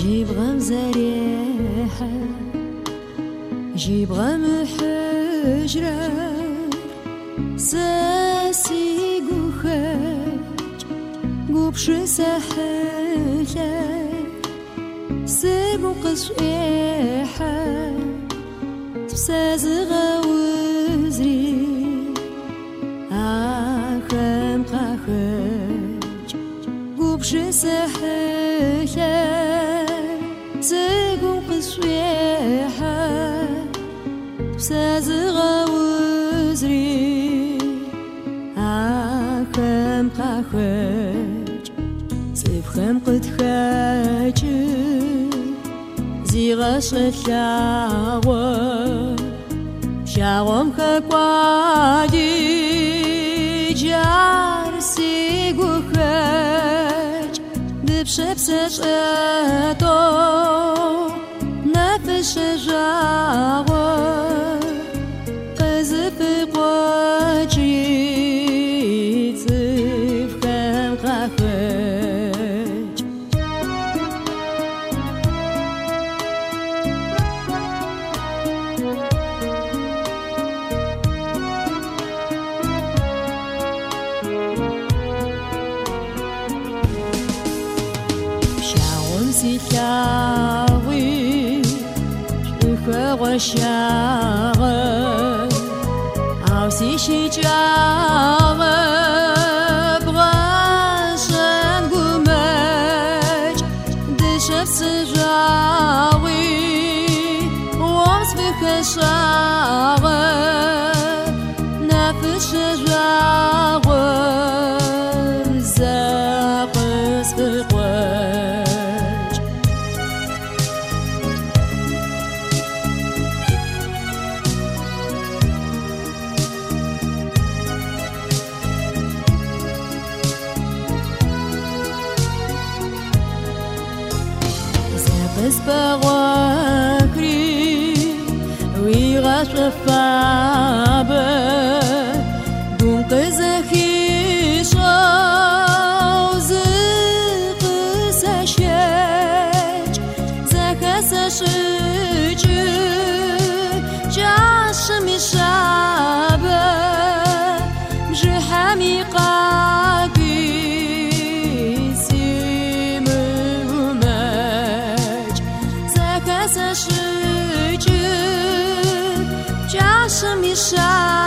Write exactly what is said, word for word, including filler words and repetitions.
جيبغم زريحة جيبغم حجرة ساسي قوخج قوبش سحلة سيبو قصيحة تبسازغ وزري آخم قاخج قوبش سحلة سيبو قصيحة تبسازغ وزري آخم قاخج سيبخم قد خاج زيغش الشاور شاوم خقوادي جارسي قوخج دبشبس شاتو نفش جاور قذف قواجي زيبخم قاخج سيكاوي شخوا وشاغ أو سيشي جاغ بغاشن قمج دشف سجاوي ومسبك شاغ نفش جاغ زاقس بقوج بس بواكري ويغاش فابا دون قزخي شوز قسشج زكسشج جاش مشابا جحمي قاقي سشج جاش مشابا